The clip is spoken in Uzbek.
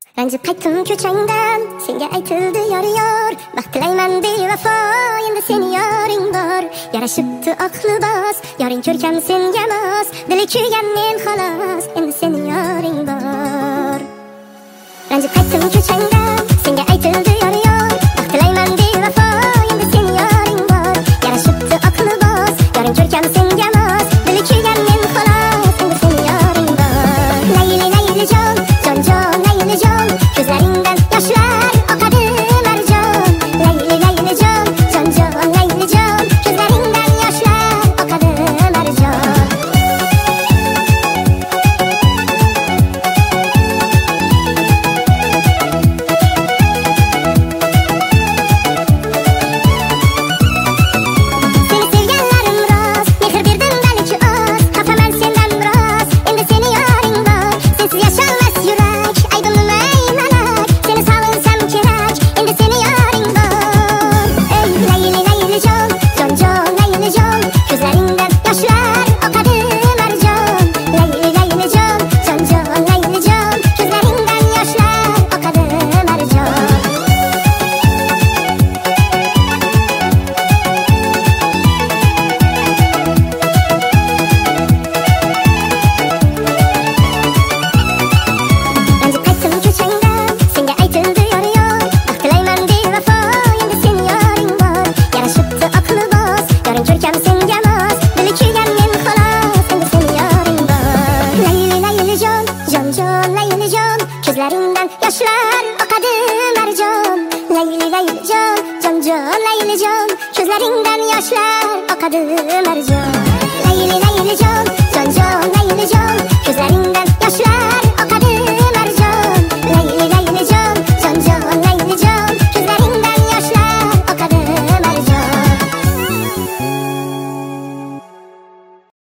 Ranjib qaytdim ko'changdan, senga aytildi yor, baxt tilayman bevafo, endi seni yoring bor. Yarashibdi oq libos, yoring ko'rkam senga mos, dili kuygan men xolos, endi seni yoring bor. Ranjib qaytdim ko'changdan, senga aytildi yor, baxt tilayman bevafo, endi seni yoring bor. Yarashibdi oq libos, yoring ko'rkam senga mos, dili kuygan men xolos, endi seni yoring bor. Layli layli jon, jon jon layli jon, ko'zlaringdan yoshlar oqadi marjon. Layli layli jon, jon jon layli jon, ko'zlaringdan yoshlar oqadi marjon. Seni sevganlarim rost, mehr berdim balki oz, xafaman sendan biroz, endi seni yoring bor. Sensiz yasholmas yurak, aybim nima malak, seni sog'insam kerak, endi seni yoring bor. Ey layli layli jon, jon jon layli jon, ko'zlaringdan yoshlar oqadi marjon. Layli layli jon, jon jon layli jon, ko'zlaringdan yoshlar oqadi marjon. Ranjib qaytdim ko'changdan, senga aytildi yor, baxt tilayman bevafo, endi seni yoring bor. Yarashibdi oq libos, yoring ko'rkam senga mos, dili kuygan men xolos, endi seni yoring bor. Layli layli jon, jon jon layli jon, ko'zlaringdan yoshlar oqadi marjon. Layli layli jon, jon jon layli jon, ko'zlaringdan yoshlar oqadi marjon.